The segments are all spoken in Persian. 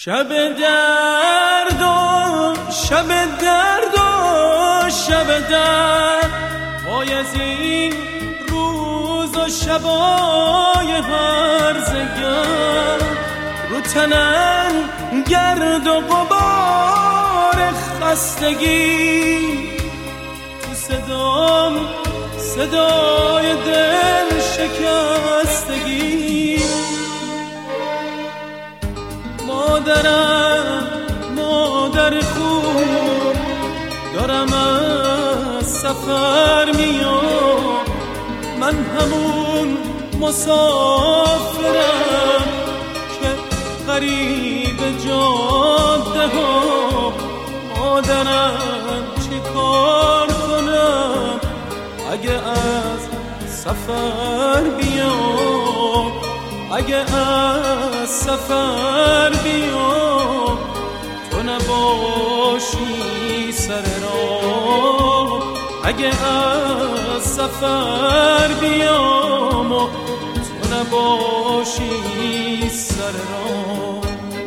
شب درد و شب درد و شب درد، وای از این روز و شبای هرزگرد، رو تنم گرد و غبار خستگی، تو صدام صدای دل شکستگی. مادرم مادر خوب، دارم از سفر میام، من همون مسافرم که غریب جاده ها. مادرم چی کار کنم اگه از سفر بیام، اگه از سفر بیام تو نباشی سر راه، اگه از سفر بیام و تو نباشی سر راه.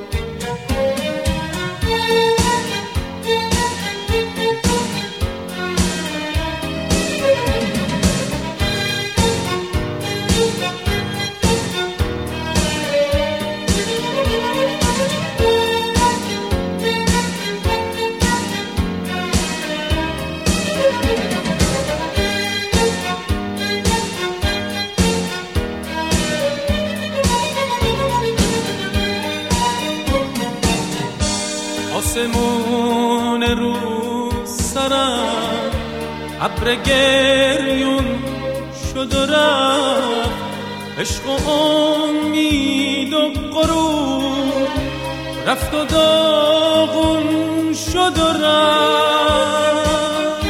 آسمون رو سرم ابر گریون شد و رفت، عشق و امید و غرور رفت و داغون شد و رفت.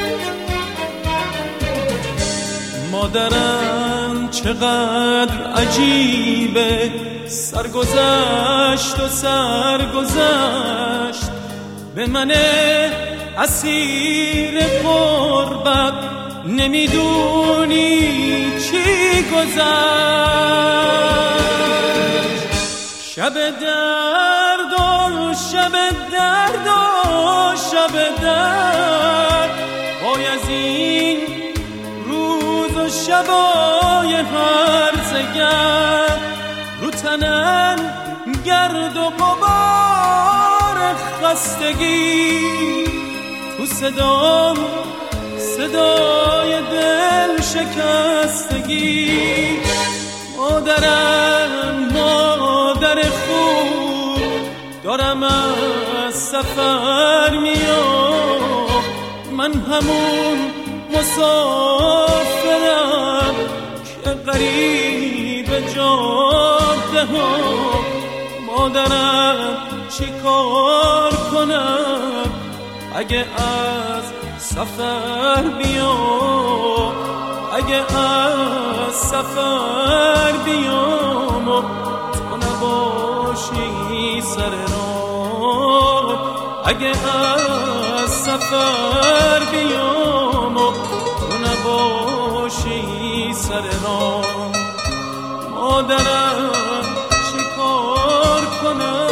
مادرم چقدر عجیبه، سرگذشت و سرگذشت، به من اسیر غربت نمیدونی چی گذشت. شب درد و شب درد و شب درد، وای از این روز و شبای هرزگرد، رو تنم گرد و غبار خستگی، تو صدام صدای دل شکستگی. مادرم مادر خوب، دارم از سفر میام، من همون مسافرم که غریب جاده ها. مادرم چی کار کنم اگه از سفر بیام، اگه از سفر بیام و تو نباشی سر راه، اگه از سفر بیام و تو نباشی سر راه. مادرم چی کار کنم